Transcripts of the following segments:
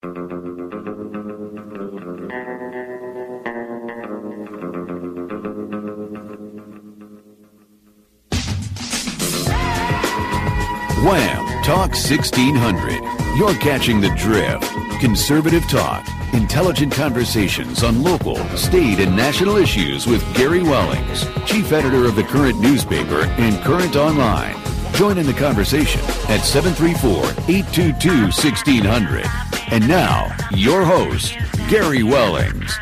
Wham! Talk 1600. You're catching the drift. Conservative talk. Intelligent conversations on local, state, and national issues with Gary Wellings, chief editor of the Current newspaper and Current Online. Join in the conversation at 734-822-1600. And now, your host, Gary Wellings.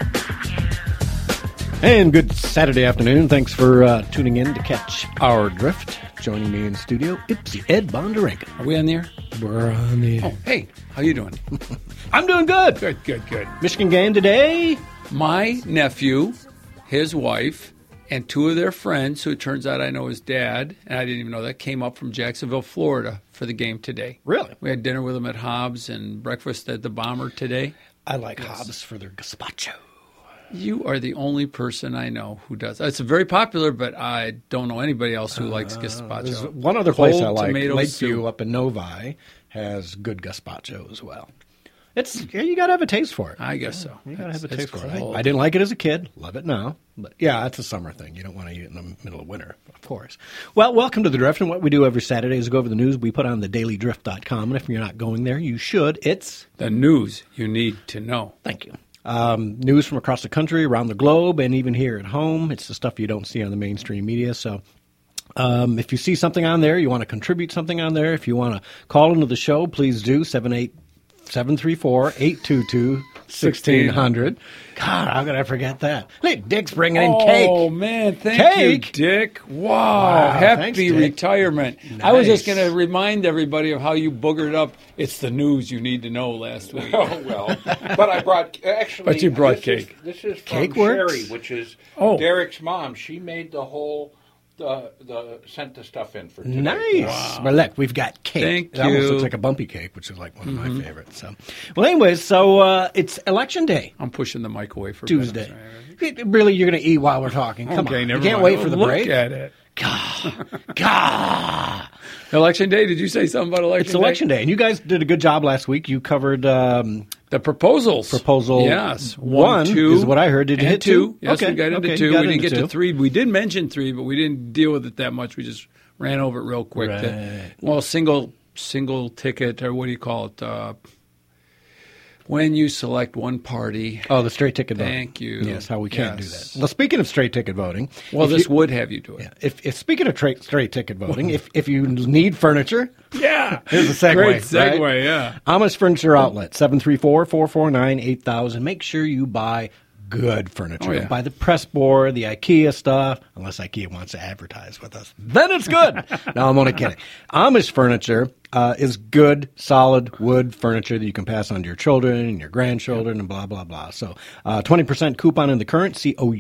And good Saturday afternoon. Thanks for tuning in to catch our drift. Joining me in studio, it's Ed Bondarenko. Are we on the air? We're on the air. Oh, hey, how you doing? I'm doing good. Good. Michigan game today. My nephew, his wife, and two of their friends, who it turns out I know his dad, and I didn't even know that, came up from Jacksonville, Florida for the game today. Really? We had dinner with them at Hobbs and breakfast at the Bomber today. I like Hobbs for their gazpacho. You are the only person I know who does. It's very popular, but I don't know anybody else who likes gazpacho. There's one other place I like, Lakeview soup. up in Novi, has good gazpacho as well. You got to have a taste for it. I guess so. You got to have a taste for it. Cold. I didn't like it as a kid. Love it now. But yeah, it's a summer thing. You don't want to eat it in the middle of winter, of course. Well, welcome to The Drift. And what we do every Saturday is go over the news we put on thedailydrift.com. And if you're not going there, you should. It's the news you need to know. Thank you. News from across the country, around the globe, and even here at home. It's the stuff you don't see on the mainstream media. So if you see something on there, you want to contribute something on there, if you want to call into the show, please do, 734-822-1600. God, how could I forget that? Hey, Dick's bringing in cake. Oh, man, thank you, Dick. Wow, happy thanks, Dick. Retirement. Nice. I was just going to remind everybody of how you boogered up It's the News You Need to Know last week. Oh, well. But I brought, actually. But you brought cake. This is from Cake Sherry, works? which is Derek's mom. She made the whole, sent the stuff in for today. Nice. Wow. Well, look, we've got cake. Thank it almost you. looks like a bumpy cake, which is like one of my favorites. So, well, anyways, so it's Election Day. I'm pushing the mic away for Tuesday. Really, you're going to eat while we're talking? Come on. You can't wait for the break? Look at it. God. Election Day? Did you say something about Election Day? It's Election Day, and you guys did a good job last week. You covered the proposals. Yes. 1, 2 is what I heard. Did you hit 2? Yes, okay. we got into 2. We didn't get to 3. We did mention 3, but we didn't deal with it that much. We just ran over it real quick. Right. Single ticket, or what do you call it? When you select one party. Oh, the straight ticket voting. Thank you. Yes, how we can't do that. Well, speaking of straight ticket voting. Well, this would have you do it. Yeah, if speaking of straight ticket voting, if you need furniture. Yeah. Here's a segue. Great segue, right? yeah. Amish Furniture Outlet, 734-449-8000. Make sure you buy good furniture. Oh, yeah. Buy the press board, the IKEA stuff, unless IKEA wants to advertise with us. Then it's good. No, I'm only kidding. Amish Furniture is good, solid wood furniture that you can pass on to your children and your grandchildren and blah, blah, blah. So 20% coupon in the Current,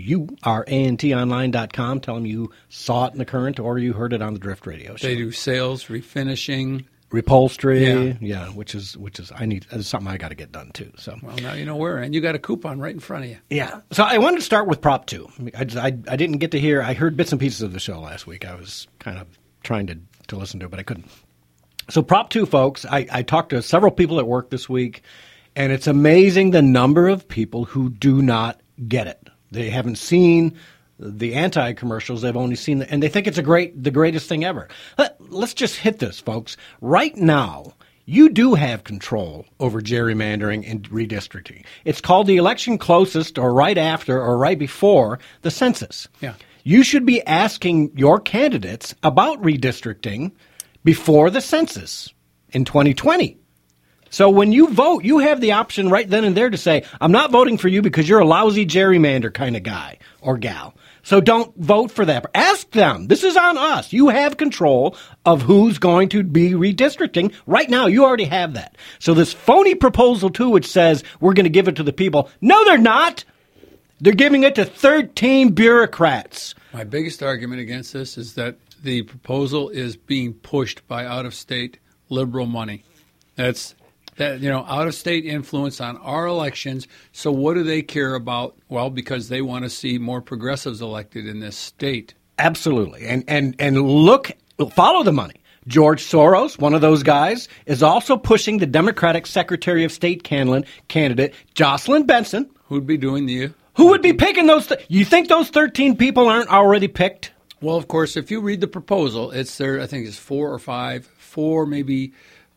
COURANT online.com. Tell them you saw it in the Current or you heard it on the Drift Radio Show. They do sales, refinishing. Repolstery, which is it's something I got to get done too. So well, now you know where, and you got a coupon right in front of you. Yeah. So I wanted to start with Prop 2. I didn't get to hear. I heard bits and pieces of the show last week. I was kind of trying to listen to it, but I couldn't. So Prop 2, folks. I talked to several people at work this week, and it's amazing the number of people who do not get it. They haven't seen the anti-commercials. They've only seen and they think it's the greatest thing ever. Let's just hit this, folks. Right now, you do have control over gerrymandering and redistricting. It's called the election closest or right after or right before the census. Yeah. You should be asking your candidates about redistricting before the census in 2020. So when you vote, you have the option right then and there to say, I'm not voting for you because you're a lousy gerrymander kind of guy or gal. So don't vote for that. Ask them. This is on us. You have control of who's going to be redistricting. Right now, you already have that. So this phony proposal, too, which says we're going to give it to the people. No, they're not. They're giving it to 13 bureaucrats. My biggest argument against this is that the proposal is being pushed by out-of-state liberal money. That's out-of-state influence on our elections. So what do they care about? Well, because they want to see more progressives elected in this state. Absolutely. And follow the money. George Soros, one of those guys, is also pushing the Democratic Secretary of State candidate, Jocelyn Benson. Who'd be doing the... Who would be picking those? You think those 13 people aren't already picked? Well, of course, if you read the proposal, it's there. I think it's 4 or 5, 4 maybe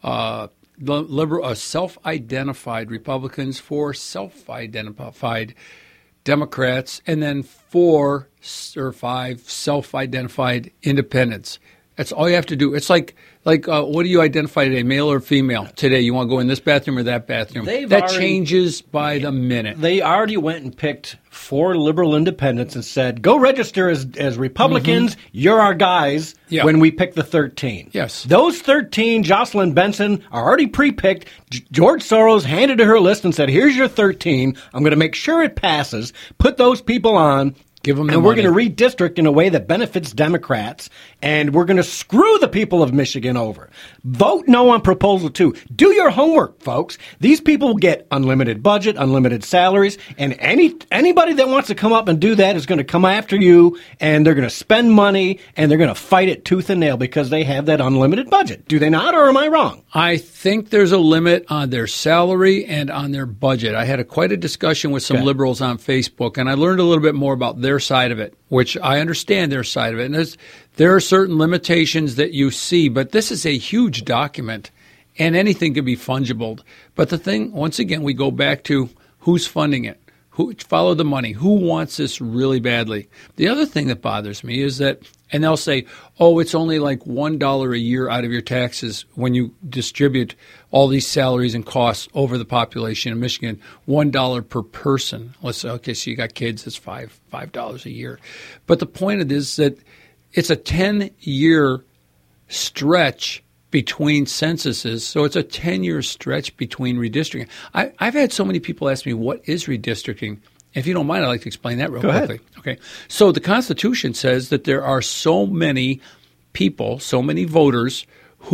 self-identified Republicans, 4 self-identified Democrats, and then 4 or 5 self-identified independents. That's all you have to do. It's like what do you identify today, male or female? Today, you want to go in this bathroom or that bathroom? Changes by the minute. They already went and picked 4 liberal independents and said, go register as Republicans. Mm-hmm. You're our guys when we pick the 13. Yes. Those 13, Jocelyn Benson, are already pre-picked. George Soros handed her a list and said, here's your 13. I'm going to make sure it passes. Put those people on. Give them the and money. We're going to redistrict in a way that benefits Democrats, and we're going to screw the people of Michigan over. Vote no on Proposal 2. Do your homework, folks. These people get unlimited budget, unlimited salaries, and anybody that wants to come up and do that is going to come after you, and they're going to spend money, and they're going to fight it tooth and nail because they have that unlimited budget. Do they not, or am I wrong? I think there's a limit on their salary and on their budget. I had quite a discussion with some liberals on Facebook, and I learned a little bit more about their side of it, which I understand their side of it. And there are certain limitations that you see, but this is a huge document, and anything can be fungible. But the thing, once again, we go back to who's funding it, follow the money, who wants this really badly. The other thing that bothers me is that, and they'll say, oh, it's only like $1 a year out of your taxes when you distribute all these salaries and costs over the population of Michigan, $1 per person. Let's say, okay, so you got kids, it's $5 a year. But the point of this is that it's a 10-year stretch between censuses, so it's a 10-year stretch between redistricting. I've had so many people ask me, what is redistricting? If you don't mind, I'd like to explain that real quickly. Okay. So the Constitution says that there are so many people, so many voters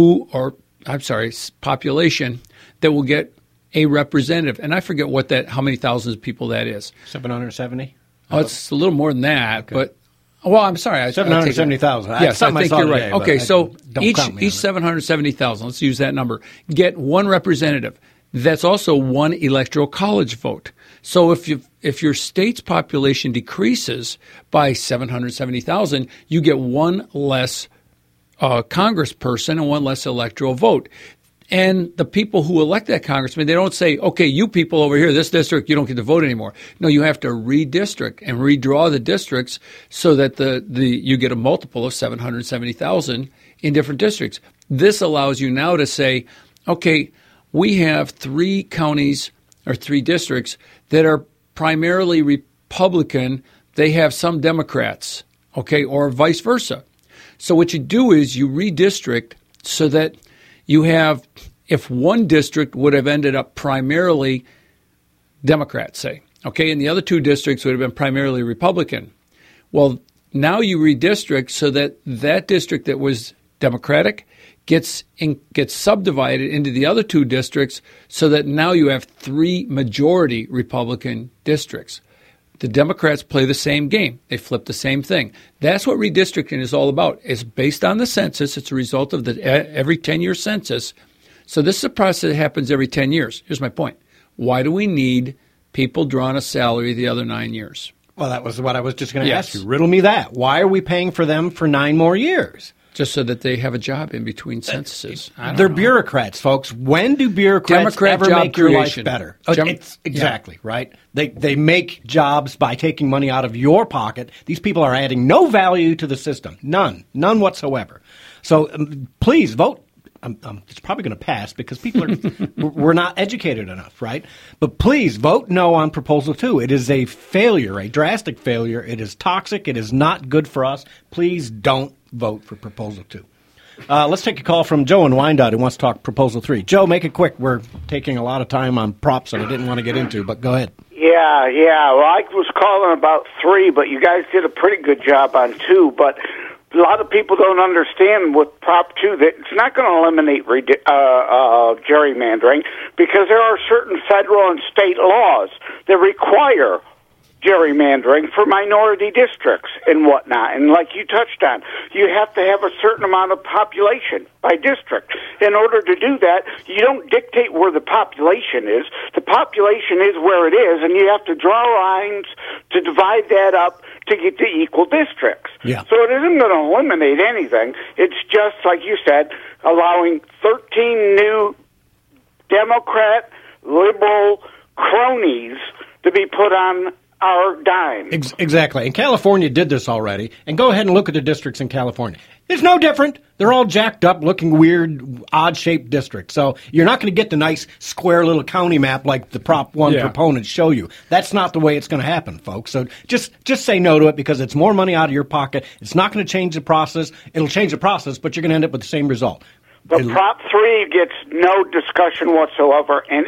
population that will get a representative. And I forget how many thousands of people that is. 770? Oh, it's a little more than that, but I'm sorry. 770,000. Yes, I think you're right. Okay, so each 770,000, let's use that number, get one representative. That's also one electoral college vote. So if your state's population decreases by 770,000, you get one less congressperson and one less electoral vote. And the people who elect that congressman, they don't say, okay, you people over here, this district, you don't get to vote anymore. No, you have to redistrict and redraw the districts so that you get a multiple of 770,000 in different districts. This allows you now to say, okay, we have 3 counties or 3 districts that are primarily Republican. They have some Democrats, okay, or vice versa. So what you do is you redistrict so that you have, if one district would have ended up primarily Democrats, say, okay, and the other 2 districts would have been primarily Republican. Well, now you redistrict so that district that was Democratic gets subdivided into the other 2 districts so that now you have 3 majority Republican districts. The Democrats play the same game. They flip the same thing. That's what redistricting is all about. It's based on the census. It's a result of every 10-year census. So this is a process that happens every 10 years. Here's my point. Why do we need people drawing a salary the other 9 years? Well, that was what I was just going to ask you. Riddle me that. Why are we paying for them for 9 more years? Just so that they have a job in between censuses. They're bureaucrats, folks. When do bureaucrats ever make your life better? Exactly, right? They make jobs by taking money out of your pocket. These people are adding no value to the system. None whatsoever. So please vote. It's probably going to pass because people we're not educated enough, right? But please vote no on Proposal 2. It is a failure, a drastic failure. It is toxic. It is not good for us. Please don't vote for Proposal 2. Let's take a call from Joe in Wyandotte who wants to talk Proposal 3. Joe, make it quick. We're taking a lot of time on props that I didn't want to get into, but go ahead. Yeah. Well, I was calling about 3, but you guys did a pretty good job on 2. But a lot of people don't understand with Prop 2 that it's not going to eliminate gerrymandering because there are certain federal and state laws that require gerrymandering for minority districts and whatnot. And like you touched on, you have to have a certain amount of population by district. In order to do that, you don't dictate where the population is. The population is where it is, and you have to draw lines to divide that up to get to equal districts. Yeah. So it isn't going to eliminate anything. It's just, like you said, allowing 13 new Democrat, liberal cronies to be put on our dime. Exactly. And California did this already. And go ahead and look at the districts in California. It's no different. They're all jacked up, looking weird, odd-shaped districts. So you're not going to get the nice square little county map like the Prop 1 proponents show you. That's not the way it's going to happen, folks. So just say no to it because it's more money out of your pocket. It's not going to change the process. It'll change the process, but you're going to end up with the same result. But Prop 3 gets no discussion whatsoever, and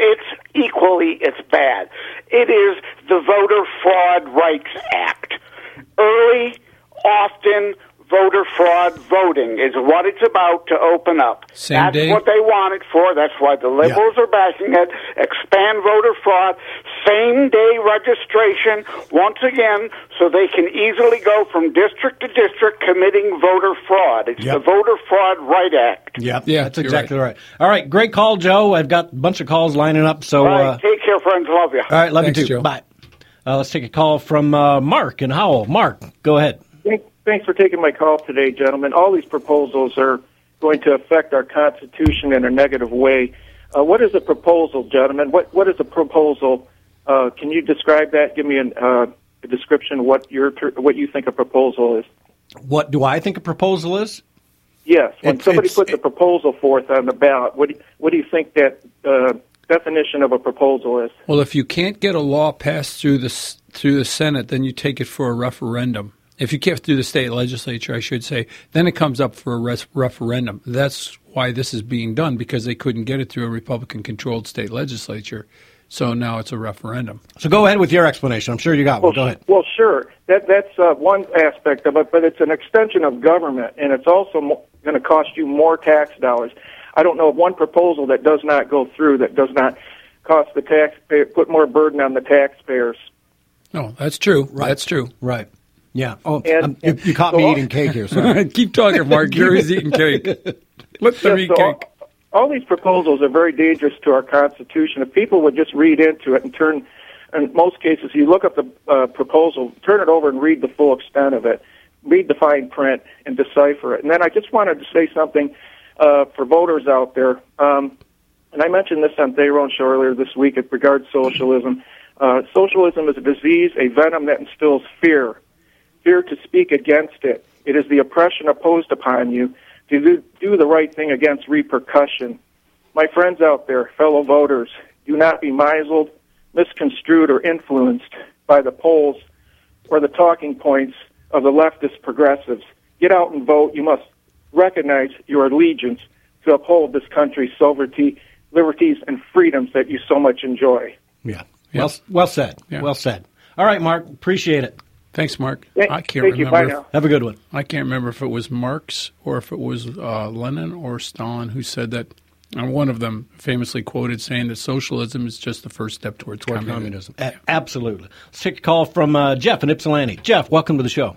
it's bad. It is the Voter Fraud Rights Act. Early, often, voter fraud voting is what it's about to open up. That's what they want it for. That's why the liberals are backing it. Expand voter fraud. Same-day registration, once again, so they can easily go from district to district committing voter fraud. It's the Voter Fraud Right Act. Yeah, that's exactly right. All right, great call, Joe. I've got a bunch of calls lining up. So take care, friends. Love you. All right, love you too. Joe. Bye. Let's take a call from Mark in Howell. Mark, go ahead. Thanks for taking my call today, gentlemen. All these proposals are going to affect our Constitution in a negative way. What is a proposal, gentlemen? What is a proposal? Can you describe that? Give me a description of what you think a proposal is. What do I think a proposal is? Yes. When somebody puts a proposal forth on the ballot, what do you think that definition of a proposal is? Well, if you can't get a law passed through the Senate, then you take it for a referendum. If you can't through the state legislature, I should say, then it comes up for a referendum. That's why this is being done, because they couldn't get it through a Republican-controlled state legislature. So now it's a referendum. So go ahead with your explanation. I'm sure you got one. Go ahead. Well, sure. That's one aspect of it, but it's an extension of government, and it's also going to cost you more tax dollars. I don't know of one proposal that does not go through that does not cost the taxpayer, put more burden on the taxpayers. No, that's true. Right. That's true. Right. Yeah. Oh, And you caught me eating cake here. Sorry. Keep talking, Mark. Gary's eating cake. Let them eat cake. All these proposals are very dangerous to our Constitution. If people would just read into it and turn, in most cases, you look up the proposal, turn it over and read the full extent of it, read the fine print and decipher it. And then I just wanted to say something for voters out there. And I mentioned this on Thayron's show earlier this week in regard to socialism. Socialism is a disease, a venom that instills fear to speak against it. It is the oppression imposed upon you to do the right thing against repercussion. My friends out there, fellow voters, do not be misled, misconstrued, or influenced by the polls or the talking points of the leftist progressives. Get out and vote. You must recognize your allegiance to uphold this country's sovereignty, liberties, and freedoms that you so much enjoy. Yeah. Well said. Yeah. Well said. All right, Mark. Appreciate it. Thanks, Mark. I can't remember. You. Bye now. Have a good one. I can't remember if it was Marx or if it was Lenin or Stalin who said that. And one of them famously quoted saying that socialism is just the first step towards communism. Absolutely. Let's take a call from Jeff in Ypsilanti. Jeff, welcome to the show.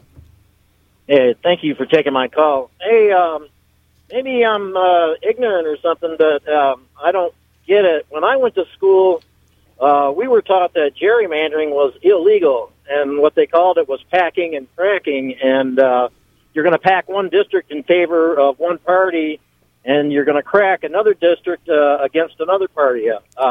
Hey, thank you for taking my call. Hey, maybe I'm ignorant or something, but I don't get it. When I went to school, we were taught that gerrymandering was illegal, and what they called it was packing and cracking, and you're going to pack one district in favor of one party, and you're going to crack another district against another party.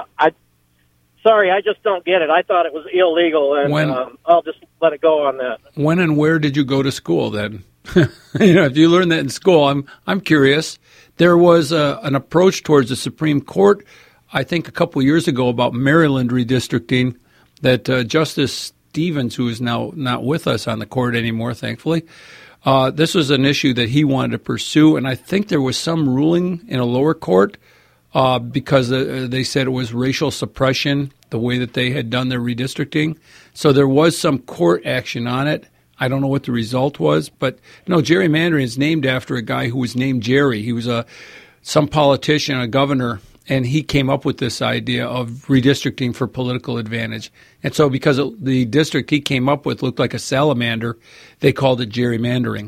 Sorry, I just don't get it. I thought it was illegal, and I'll just let it go on that. When and where did you go to school then? If you learned that in school, I'm curious. There was an approach towards the Supreme Court, I think a couple of years ago, about Maryland redistricting that Justice Stevens, who is now not with us on the court anymore, thankfully, this was an issue that he wanted to pursue, and I think there was some ruling in a lower court because they said it was racial suppression, the way that they had done their redistricting. So there was some court action on it. I don't know what the result was, but gerrymandering is named after a guy who was named Jerry. He was some politician, a governor and he came up with this idea of redistricting for political advantage. And so because the district he came up with looked like a salamander, they called it gerrymandering.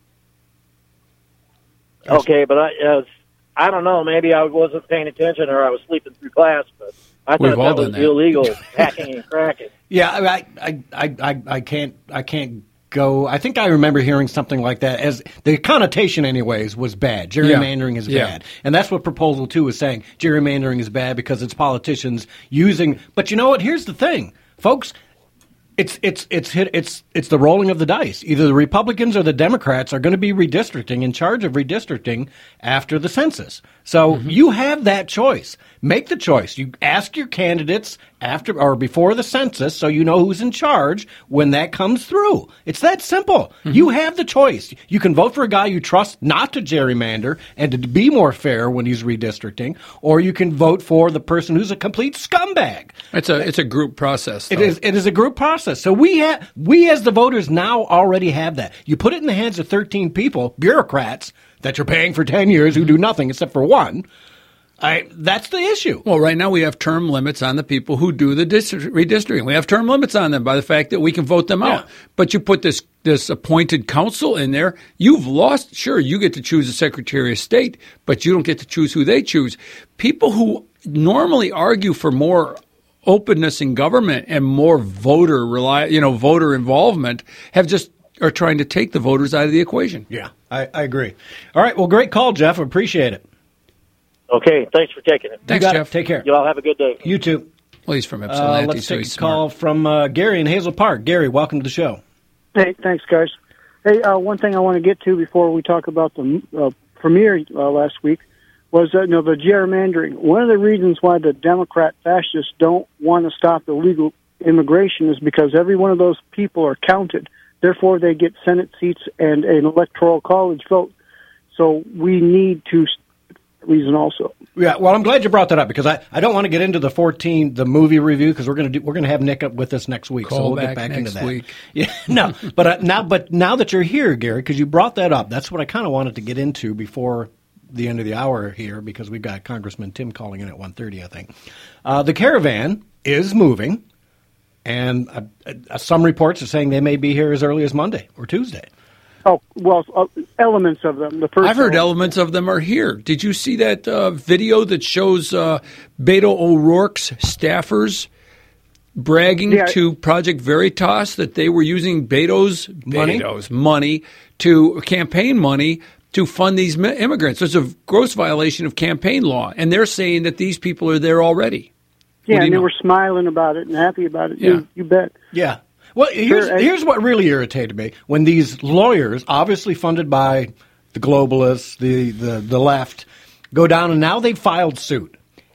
Okay, but I don't know. Maybe I wasn't paying attention or I was sleeping through class, but I thought that was illegal, hacking and cracking. Yeah, I can't go. I think I remember hearing something like that. As the connotation, anyways, was bad. Gerrymandering is bad, and that's what Proposal 2 is saying. Gerrymandering is bad because it's politicians using. But you know what? Here's the thing, folks. It's the rolling of the dice. Either the Republicans or the Democrats are going to be redistricting, in charge of redistricting after the census. So you have that choice. Make the choice. You ask your candidates after or before the census so you know who's in charge when that comes through. It's that simple. You have the choice. You can vote for a guy you trust not to gerrymander and to be more fair when he's redistricting, or you can vote for the person who's a complete scumbag. It's a group process, though. It is a group process. So we as the voters now already have that. You put it in the hands of 13 people, bureaucrats, that you're paying for 10 years who do nothing except for one. That's the issue. Well, right now we have term limits on the people who do the redistricting. We have term limits on them by the fact that we can vote them out. But you put this appointed council in there, you've lost. Sure, you get to choose the Secretary of State, but you don't get to choose who they choose. People who normally argue for more openness in government and more voter involvement are trying to take the voters out of the equation. Yeah, I agree. All right, well, great call, Jeff. Appreciate it. Okay, thanks for taking it. Thanks, Jeff. Take care. You all have a good day. You too. Well, he's from Ypsilanti, let's so take he's a call from Gary in Hazel Park. Gary, welcome to the show. Hey, thanks, guys. Hey, one thing I want to get to before we talk about the premiere last week was the gerrymandering. One of the reasons why the Democrat fascists don't want to stop illegal immigration is because every one of those people are counted. Therefore, they get Senate seats and an electoral college vote. So we need to reason also. Yeah, well, I'm glad you brought that up because I don't want to get into the movie review because we're going to have Nick up with us next week, so we'll get back into that. Week. Yeah, no, but now that you're here, Gary, because you brought that up, that's what I kind of wanted to get into before the end of the hour here because we've got Congressman Tim calling in at 1:30, I think. The caravan is moving, and some reports are saying they may be here as early as Monday or Tuesday. Oh, well, elements of them. I've heard elements of them are here. Did you see that video that shows Beto O'Rourke's staffers bragging to Project Veritas that they were using Beto's money to campaign money to fund these immigrants? It's a gross violation of campaign law, and they're saying that these people are there already. Yeah, and they were smiling about it and happy about it. Yeah. You bet. Yeah. Well, here's what really irritated me. When these lawyers, obviously funded by the globalists, the left, go down and now they've filed suit.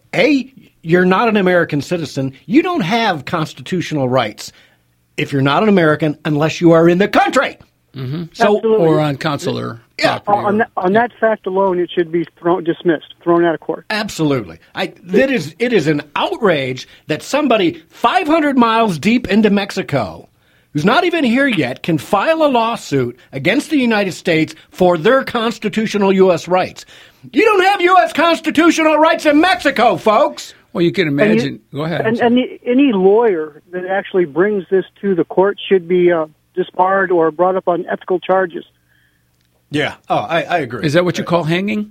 You're not an American citizen. You don't have constitutional rights if you're not an American unless you are in the country. Mm-hmm. So, or on consular property. On that fact alone, it should be dismissed, thrown out of court. Absolutely. It is an outrage that somebody 500 miles deep into Mexico, who's not even here yet, can file a lawsuit against the United States for their constitutional U.S. rights. You don't have U.S. constitutional rights in Mexico, folks. Well, you can imagine. Go ahead. And any lawyer that actually brings this to the court should be disbarred or brought up on ethical charges. Yeah. Oh, I agree. Is that what you call hanging?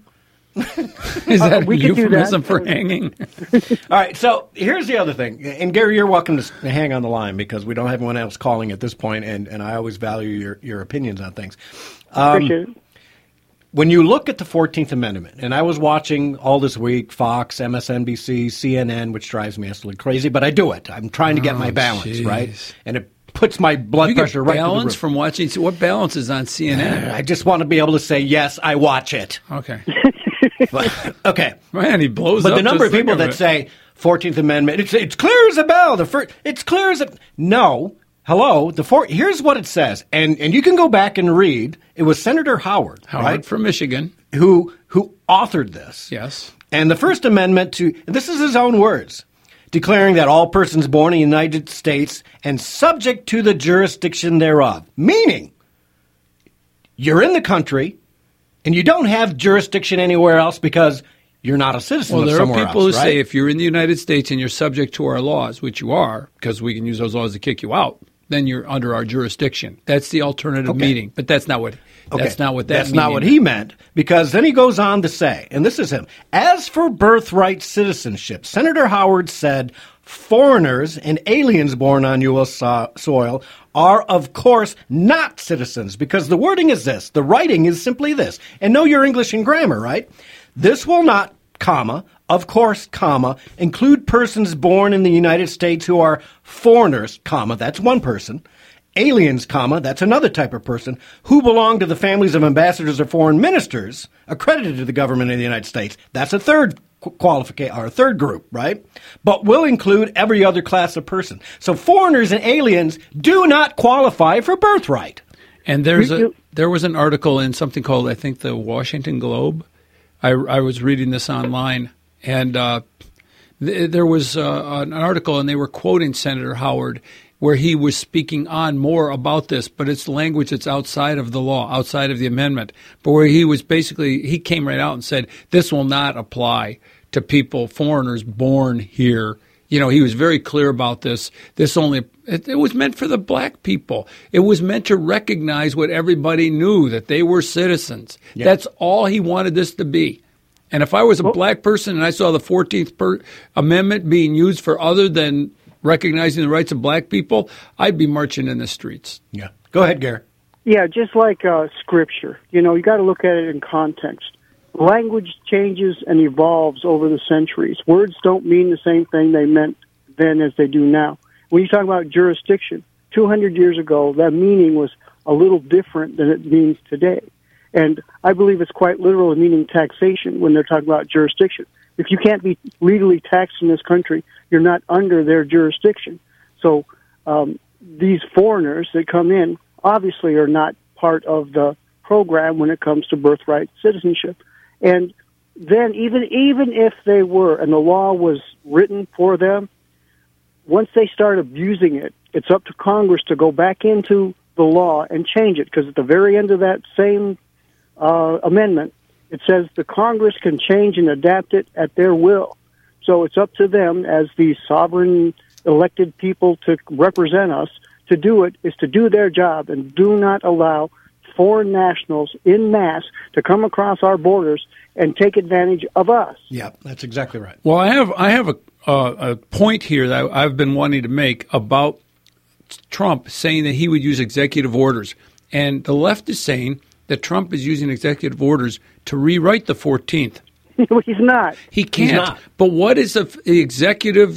Is that a euphemism for hanging? All right, so here's the other thing. And, Gary, you're welcome to hang on the line because we don't have anyone else calling at this point, and I always value your opinions on things. Appreciate it. When you look at the 14th Amendment, and I was watching all this week Fox, MSNBC, CNN, which drives me absolutely crazy, but I do it. I'm trying to get my balance, right? And it puts my blood pressure right through the roof. From watching? What balance is on CNN? I just want to be able to say, yes, I watch it. Okay. Okay. Man, he blows up. But the number of just people that say 14th Amendment, it's clear as a bell. It's clear as a... No. Hello. Here's what it says. And you can go back and read. It was Senator Howard, right? From Michigan. Who authored this. Yes. And the First Amendment this is his own words, declaring that all persons born in the United States and subject to the jurisdiction thereof. Meaning, you're in the country and you don't have jurisdiction anywhere else because you're not a citizen Well, of there are somewhere people else, who right? say if you're in the United States and you're subject to our laws, which you are, because we can use those laws to kick you out, then you're under our jurisdiction. That's the alternative meaning, but that's not what. That's not what that. That's not what he meant, because then he goes on to say, and this is him. As for birthright citizenship, Senator Howard said, foreigners and aliens born on U.S. soil are, of course, not citizens, because the wording is this. The writing is simply this. And know your English and grammar, right? This will not, comma, of course, comma, include persons born in the United States who are foreigners, comma, that's one person, aliens, comma, that's another type of person, who belong to the families of ambassadors or foreign ministers accredited to the government of the United States. That's a third qualification, or a third group, right? But will include every other class of person. So foreigners and aliens do not qualify for birthright. And there was an article in something called, I think, the Washington Globe. I was reading this online, and there was an article, and they were quoting Senator Howard, where he was speaking on more about this, but it's language that's outside of the law, outside of the amendment, but where he was basically, he came right out and said, this will not apply to people, foreigners born here. You know, he was very clear about this. This only, it was meant for the black people. It was meant to recognize what everybody knew, that they were citizens. Yeah. That's all he wanted this to be. And if I was a black person and I saw the 14th Amendment being used for other than recognizing the rights of black people, I'd be marching in the streets. Yeah. Go ahead, Gary. Yeah, just like Scripture. You know, you got to look at it in context. Language changes and evolves over the centuries. Words don't mean the same thing they meant then as they do now. When you talk about jurisdiction, 200 years ago, that meaning was a little different than it means today. And I believe it's quite literal meaning taxation when they're talking about jurisdiction. If you can't be legally taxed in this country, you're not under their jurisdiction. So these foreigners that come in obviously are not part of the program when it comes to birthright citizenship. And then even if they were, and the law was written for them, once they start abusing it, it's up to Congress to go back into the law and change it, because at the very end of that same amendment, it says the Congress can change and adapt it at their will. So it's up to them as the sovereign elected people to represent us to do it, is to do their job and do not allow foreign nationals in mass to come across our borders and take advantage of us. Yeah, that's exactly right. Well, I have a point here that I've been wanting to make about Trump saying that he would use executive orders. And the left is saying that Trump is using executive orders to rewrite the 14th. He's not. He can't. He's not. But what is the executive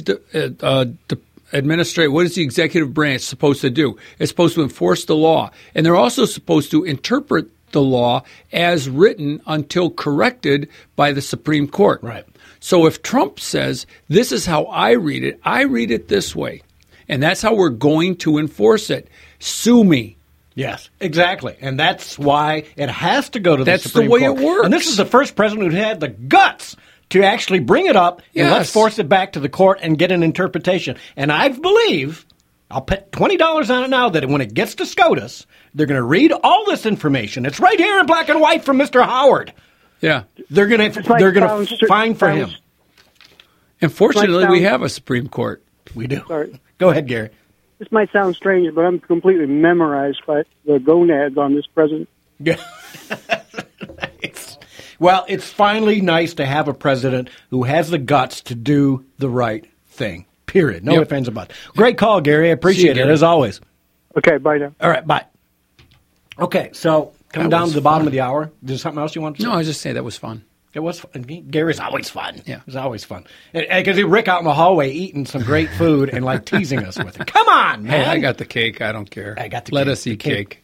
what is the executive branch supposed to do? It's supposed to enforce the law. And they're also supposed to interpret the law as written until corrected by the Supreme Court. Right. So if Trump says, this is how I read it this way, and that's how we're going to enforce it, sue me. Yes, exactly. And that's why it has to go to the Supreme Court. That's the Court. way it works. And this is the first president who had the guts to actually bring it up, and let's force it back to the court and get an interpretation. And I believe, I'll put $20 on it now, that when it gets to SCOTUS, they're going to read all this information. It's right here in black and white from Mr. Howard. Yeah. They're going to fine for him. And fortunately, we have a Supreme Court. We do. Sorry. Go ahead, Gary. This might sound strange, but I'm completely memorized by the gonads on this president. Yeah. Well, it's finally nice to have a president who has the guts to do the right thing. Period. No ifs, ands, or buts. Great call, Gary. I appreciate it, as always. Okay, bye now. All right, bye. Okay, so coming down to the bottom of the hour, is there something else you want to say? No, I was just saying that was fun. It was fun. Gary's always fun. Yeah. It's always fun. Because Rick out in the hallway eating some great food and like teasing us with it. Come on, man. Hey, I got the cake. I don't care. I got the Let cake. us eat cake.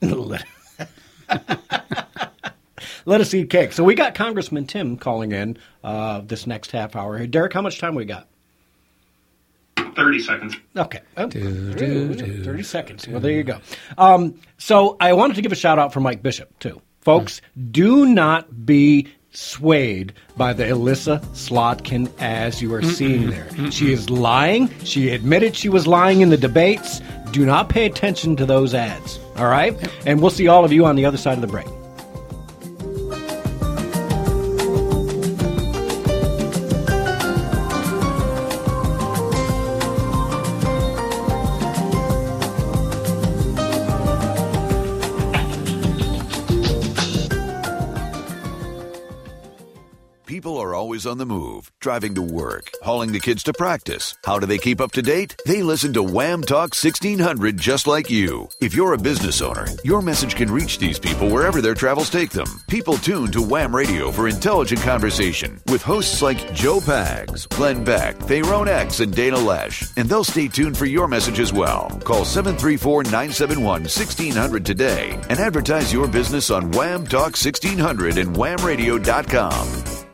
Let us eat cake. So we got Congressman Tim calling in this next half hour. Hey, Derek, how much time we got? 30 seconds. Okay. 30 seconds. Well, there you go. So I wanted to give a shout-out for Mike Bishop, too. Folks, do not be swayed by the Alyssa Slotkin as you are seeing there. She is lying. She admitted she was lying in the debates. Do not pay attention to those ads. All right? And we'll see all of you on the other side of the break. always on the move, driving to work, hauling the kids to practice. How do they keep up to date? They listen to Wham Talk 1600 just like you. If you're a business owner, your message can reach these people wherever their travels take them. People tune to Wham Radio for intelligent conversation with hosts like Joe Pags, Glenn Beck, Tyrone X, and Dana Lesh. And they'll stay tuned for your message as well. Call 734-971-1600 today and advertise your business on Wham Talk 1600 and whamradio.com.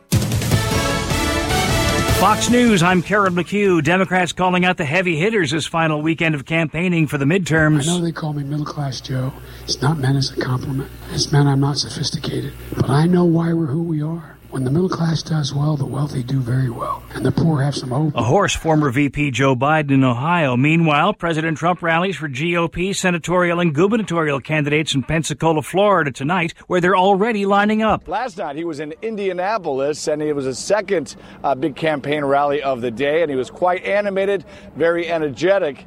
Fox News, I'm Carol McHugh. Democrats calling out the heavy hitters this final weekend of campaigning for the midterms. I know they call me middle-class Joe. It's not meant as a compliment. It's meant I'm not sophisticated. But I know why we're who we are. When the middle class does well, the wealthy do very well. And the poor have some hope. A hoarse former VP Joe Biden in Ohio. Meanwhile, President Trump rallies for GOP senatorial and gubernatorial candidates in Pensacola, Florida tonight, where they're already lining up. Last night, he was in Indianapolis, and it was his second big campaign rally of the day, and he was quite animated, very energetic.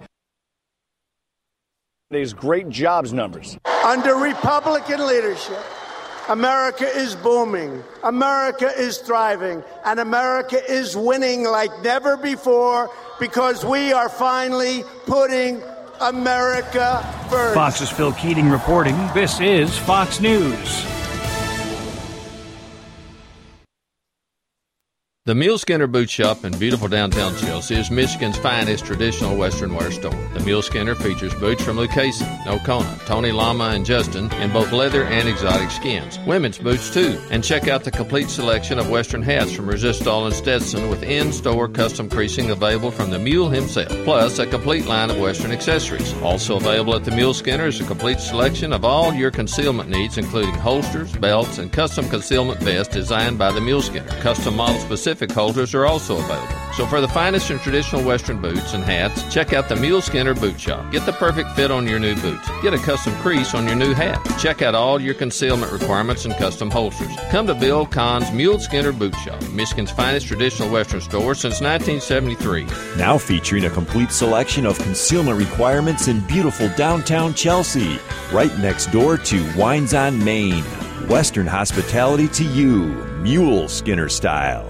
These great jobs numbers. Under Republican leadership, America is booming, America is thriving, and America is winning like never before because we are finally putting America first. Fox's Phil Keating reporting. This is Fox News. The Mule Skinner Boot Shop in beautiful downtown Chelsea is Michigan's finest traditional Western wear store. The Mule Skinner features boots from Lucchese, Nocona, Tony Lama, and Justin in both leather and exotic skins. Women's boots too. And check out the complete selection of Western hats from Resistol and Stetson with in-store custom creasing available from the Mule himself. Plus a complete line of Western accessories. Also available at the Mule Skinner is a complete selection of all your concealment needs, including holsters, belts, and custom concealment vests designed by the Mule Skinner. Custom model specific holders are also available. So for the finest in traditional Western boots and hats, check out the Mule Skinner Boot Shop. Get the perfect fit on your new boots. Get a custom crease on your new hat. Check out all your concealment requirements and custom holsters. Come to Bill Kahn's Mule Skinner Boot Shop, Michigan's finest traditional Western store since 1973. Now featuring a complete selection of concealment requirements in beautiful downtown Chelsea, right next door to Wines on Main. Western hospitality to you, Mule Skinner style.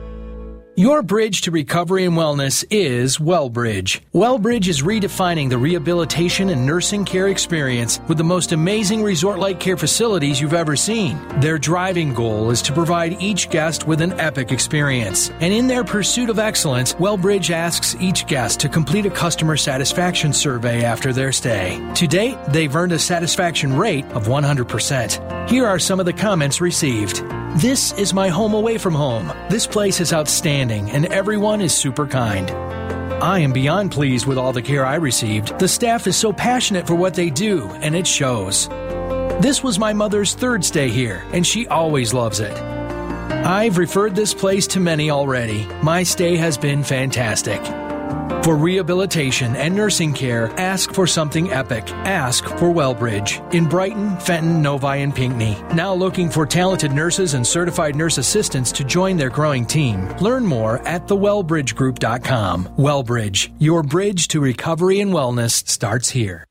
Your bridge to recovery and wellness is WellBridge. WellBridge is redefining the rehabilitation and nursing care experience with the most amazing resort-like care facilities you've ever seen. Their driving goal is to provide each guest with an epic experience. And in their pursuit of excellence, WellBridge asks each guest to complete a customer satisfaction survey after their stay. To date, they've earned a satisfaction rate of 100%. Here are some of the comments received. This is my home away from home. This place is outstanding and everyone is super kind. I am beyond pleased with all the care I received. The staff is so passionate for what they do and it shows. This was my mother's third stay here and she always loves it. I've referred this place to many already. My stay has been fantastic. For rehabilitation and nursing care, ask for something epic. Ask for WellBridge in Brighton, Fenton, Novi, and Pinckney. Now looking for talented nurses and certified nurse assistants to join their growing team. Learn more at thewellbridgegroup.com. WellBridge, your bridge to recovery and wellness starts here.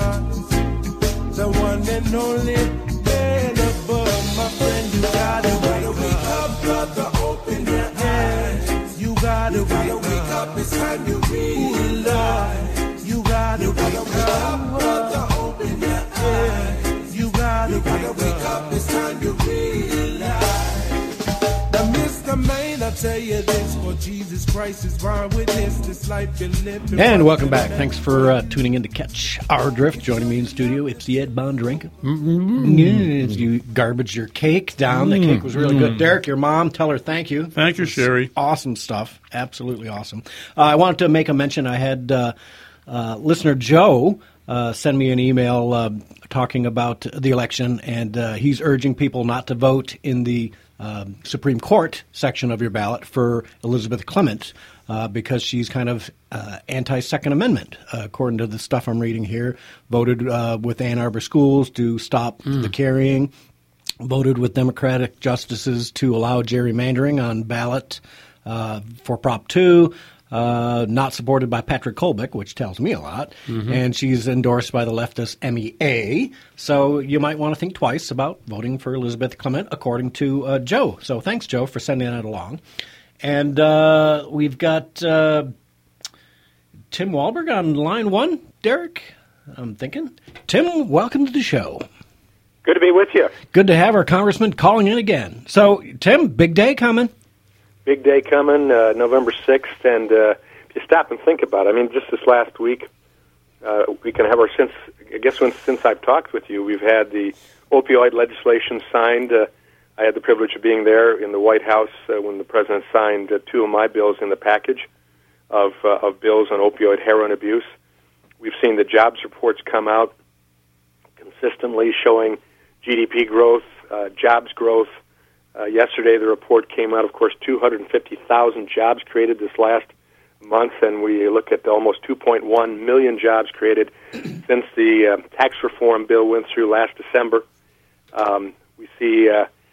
The one and only man above, my friend, you gotta wake up, brother, open your eyes. You gotta wake up, it's time you realize. You gotta wake up, brother, open your eyes. You gotta wake up, it's time you realize. Now, Mr. Main, I tell you this, for Jesus Christ is my witness, this life you live. And welcome back. Thanks for tuning in to Catch Our Drift. Joining me in studio, it's the Ed Bondrinka. Yes, you garbaged your cake down. The cake was really good. Derek, your mom, tell her thank you. Thank you, Sherry. Awesome stuff. Absolutely awesome. I wanted to make a mention. I had listener Joe send me an email talking about the election, and he's urging people not to vote in the Supreme Court section of your ballot for Elizabeth Clement because she's kind of anti-Second Amendment, according to the stuff I'm reading here. Voted with Ann Arbor schools to stop the carrying. Voted with Democratic justices to allow gerrymandering on ballot for Prop 2. not supported by Patrick Kolbeck, which tells me a lot, and she's endorsed by the leftist MEA. So you might want to think twice about voting for Elizabeth Clement, according to Joe. So thanks, Joe, for sending that along. And we've got Tim Wahlberg on line one. Derek, I'm thinking. Tim, welcome to the show. Good to be with you. Good to have our congressman calling in again. So, Tim, big day coming. Big day coming, November 6th, and if you stop and think about it, I mean, just this last week, we can have since I've talked with you, we've had the opioid legislation signed. I had the privilege of being there in the White House when the president signed two of my bills in the package of bills on opioid heroin abuse. We've seen the jobs reports come out consistently showing GDP growth, jobs growth. Yesterday, the report came out, of course, 250,000 jobs created this last month, and we look at almost 2.1 million jobs created since the tax reform bill went through last December. We see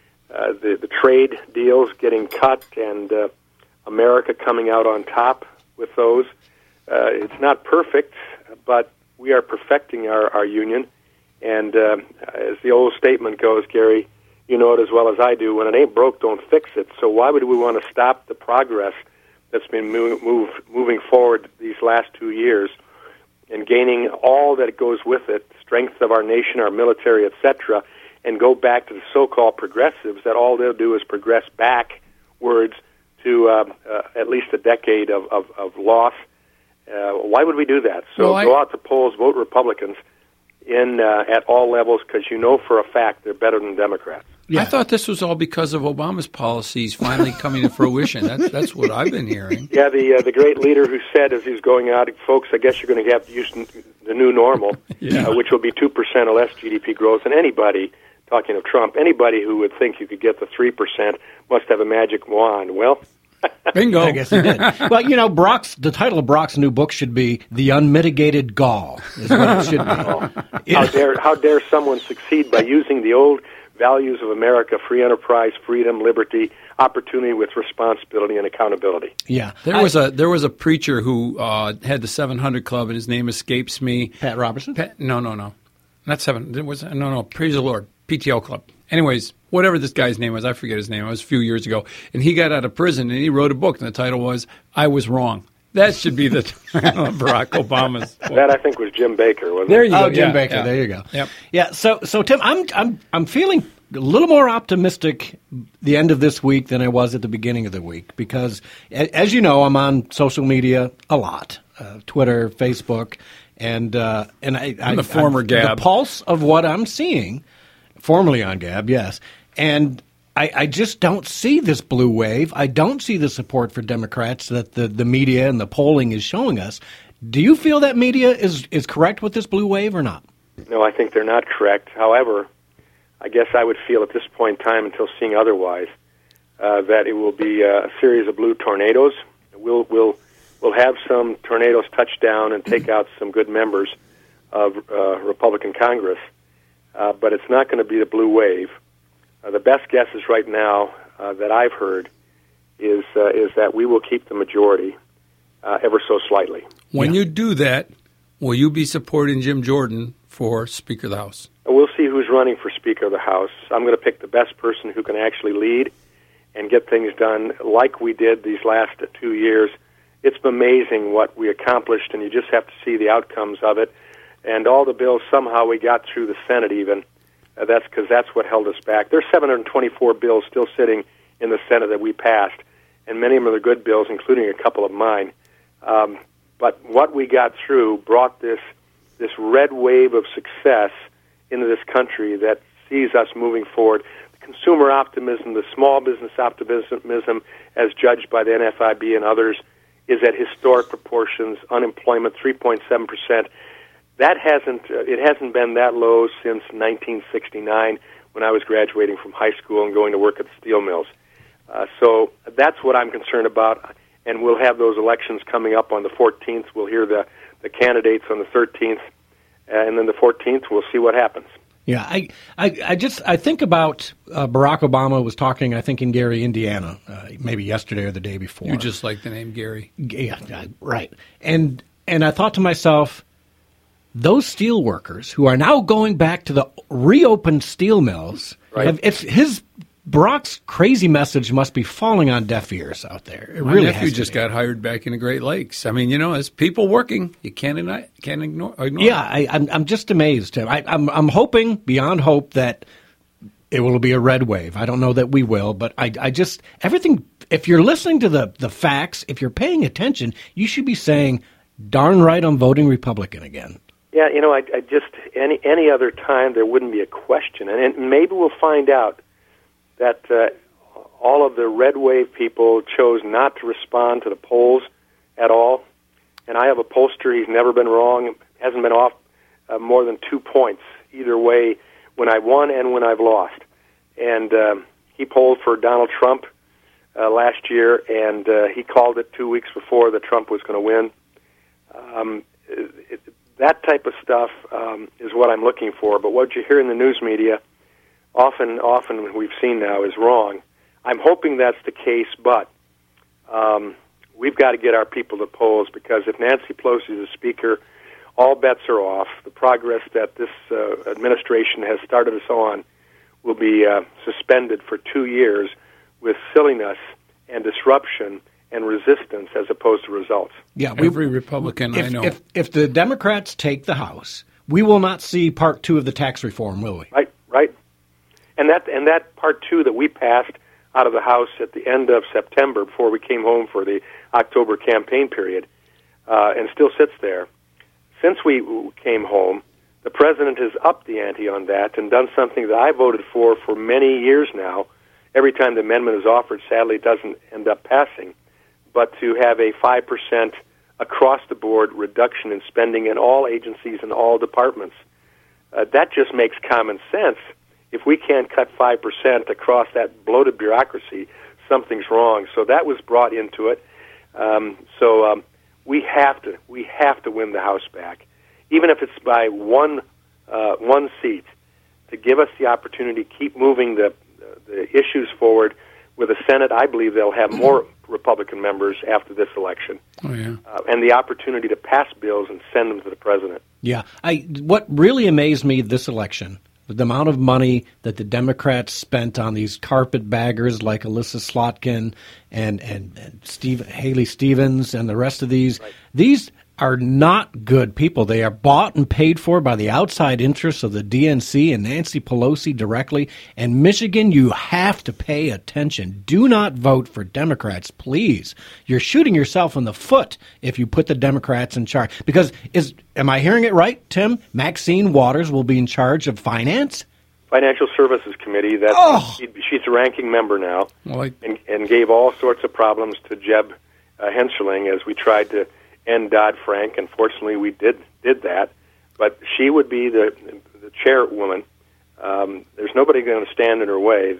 the trade deals getting cut and America coming out on top with those. It's not perfect, but we are perfecting our union. And as the old statement goes, Gary, you know it as well as I do, when it ain't broke, don't fix it. So why would we want to stop the progress that's been moving forward these last 2 years and gaining all that goes with it, strength of our nation, our military, etc., and go back to the so-called progressives that all they'll do is progress backwards to at least a decade of loss? Why would we do that? So go out to polls, vote Republicans at all levels, because you know for a fact they're better than Democrats. Yeah. I thought this was all because of Obama's policies finally coming to fruition. That's what I've been hearing. Yeah, the great leader who said as he was going out, folks, I guess you're going to have to use the new normal, which will be 2% or less GDP growth. And anybody, talking of Trump, anybody who would think you could get the 3% must have a magic wand. Well, bingo. I guess he did. Well, you know, the title of Brock's new book should be "The Unmitigated Gall." Is what it should be. How dare someone succeed by using the old values of America: free enterprise, freedom, liberty, opportunity with responsibility and accountability. Yeah, there was a preacher who had the 700 Club, and his name escapes me. Pat Robertson? No, not 7. Praise the Lord, PTO Club. Anyways, whatever this guy's name was, I forget his name. It was a few years ago, and he got out of prison and he wrote a book, and the title was "I Was Wrong." That should be the title of Barack Obama's book. That I think was Jim Baker, wasn't there it? You go, Jim Baker. Yeah. There you go. Yep. Yeah. So Tim, I'm feeling a little more optimistic the end of this week than I was at the beginning of the week, because, as you know, I'm on social media a lot, Twitter, Facebook, and I'm the former Gab. The pulse of what I'm seeing, formerly on Gab, yes, and I just don't see this blue wave. I don't see the support for Democrats that the media and the polling is showing us. Do you feel that media is correct with this blue wave or not? No, I think they're not correct. However, I guess I would feel at this point in time, until seeing otherwise, that it will be a series of blue tornadoes. We'll have some tornadoes touch down and take out some good members of Republican Congress, but it's not going to be the blue wave. The best guesses right now that I've heard is that we will keep the majority ever so slightly. When you do that, will you be supporting Jim Jordan for Speaker of the House? We'll see who's running for Speaker of the House. I'm going to pick the best person who can actually lead and get things done like we did these last 2 years. It's amazing what we accomplished, and you just have to see the outcomes of it. And all the bills, somehow we got through the Senate even. That's because that's what held us back. There's 724 bills still sitting in the Senate that we passed, and many of them are good bills, including a couple of mine. But what we got through brought this red wave of success into this country that sees us moving forward. The consumer optimism, the small business optimism, as judged by the NFIB and others, is at historic proportions. Unemployment 3.7%. That hasn't been that low since 1969, when I was graduating from high school and going to work at the steel mills. So that's what I'm concerned about. And we'll have those elections coming up on the 14th. We'll hear the candidates on the 13th. And then the 14th, we'll see what happens. Yeah, I think about Barack Obama was talking, I think, in Gary, Indiana, maybe yesterday or the day before. You just like the name Gary. Yeah, right. And I thought to myself, those steel workers who are now going back to the reopened steel mills, right. Barack's crazy message must be falling on deaf ears out there. It My really nephew has to just be. got hired back in the Great Lakes. I mean, as people working, you can't ignore. Yeah, I'm just amazed, Tim. I'm hoping beyond hope that it will be a red wave. I don't know that we will, but I just everything. If you're listening to the facts, if you're paying attention, you should be saying, "Darn right, I'm voting Republican again." Yeah, I just any other time there wouldn't be a question, and maybe we'll find out that all of the red wave people chose not to respond to the polls at all. And I have a pollster; he's never been wrong, hasn't been off more than 2 points either way when I've won and when I've lost. And he polled for Donald Trump last year, and he called it 2 weeks before that Trump was going to win. That type of stuff is what I'm looking for. But what you hear in the news media, often we've seen now, is wrong. I'm hoping that's the case, but we've got to get our people to polls, because if Nancy Pelosi is the speaker, all bets are off. The progress that this administration has started us on will be suspended for 2 years with silliness and disruption and resistance as opposed to results. Yeah, every Republican I know. If the Democrats take the House, we will not see Part 2 of the tax reform, will we? Right. And that Part 2 that we passed out of the House at the end of September, before we came home for the October campaign period, and still sits there. Since we came home, the president has upped the ante on that and done something that I voted for many years now. Every time the amendment is offered, sadly, it doesn't end up passing. But to have a 5% across-the-board reduction in spending in all agencies and all departments, that just makes common sense. If we can't cut 5% across that bloated bureaucracy, something's wrong. So that was brought into it. We have to win the House back, even if it's by one seat, to give us the opportunity to keep moving the issues forward. With the Senate, I believe they'll have more Republican members after this election, and the opportunity to pass bills and send them to the president. Yeah, what really amazed me this election, the amount of money that the Democrats spent on these carpetbaggers like Alyssa Slotkin and Haley Stevens and the rest of these. Right. These are not good people. They are bought and paid for by the outside interests of the DNC and Nancy Pelosi directly. And Michigan, you have to pay attention. Do not vote for Democrats, please. You're shooting yourself in the foot if you put the Democrats in charge. Because am I hearing it right, Tim? Maxine Waters will be in charge of finance? Financial Services Committee. She's a ranking member now, and gave all sorts of problems to Jeb Hensarling as we tried to end Dodd-Frank. Unfortunately, we did that, but she would be the chairwoman. There's nobody going to stand in her way.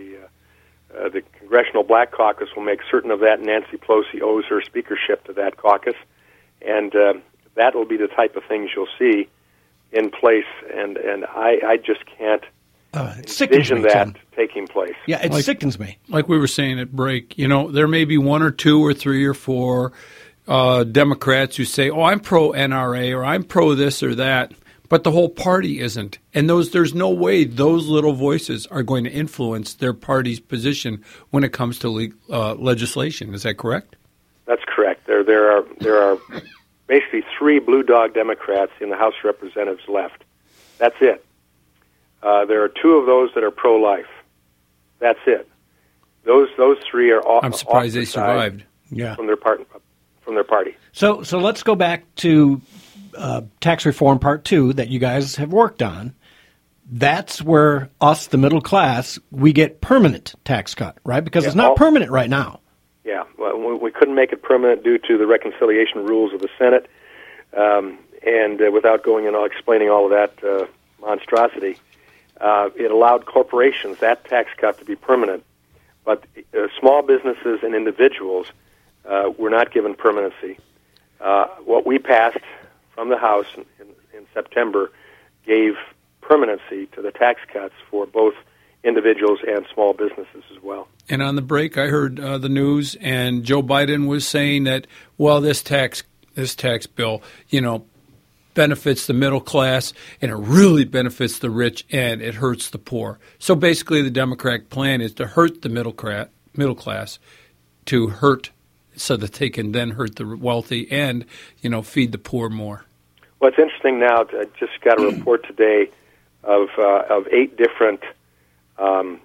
The Congressional Black Caucus will make certain of that. Nancy Pelosi owes her speakership to that caucus, and that will be the type of things you'll see in place. And I just can't envision that taking place. Yeah, it sickens me. Like we were saying at break, there may be 1 or 2 or 3 or 4 Democrats who say, I'm pro-NRA or I'm pro this or that, but the whole party isn't. And there's no way those little voices are going to influence their party's position when it comes to legislation. Is that correct? That's correct. There are basically 3 blue dog Democrats in the House of Representatives left. That's it. There are 2 of those that are pro-life. That's it. Those 3 are off. I'm surprised they survived. Yeah, from their party. So let's go back to tax reform part 2 that you guys have worked on. That's where us, the middle class, we get permanent tax cut, right? Because it's not permanent right now. Yeah, well, we couldn't make it permanent due to the reconciliation rules of the Senate, and without going and explaining all of that monstrosity, it allowed corporations, that tax cut, to be permanent. But small businesses and individuals were not given permanency. What we passed from the House in September gave permanency to the tax cuts for both individuals and small businesses as well. And on the break, I heard the news, and Joe Biden was saying that, well, this tax bill, benefits the middle class, and it really benefits the rich, and it hurts the poor. So basically, the Democratic plan is to hurt the middle class, to hurt so that they can then hurt the wealthy and, feed the poor more. Well, it's interesting now. I just got a report today of 8 different, I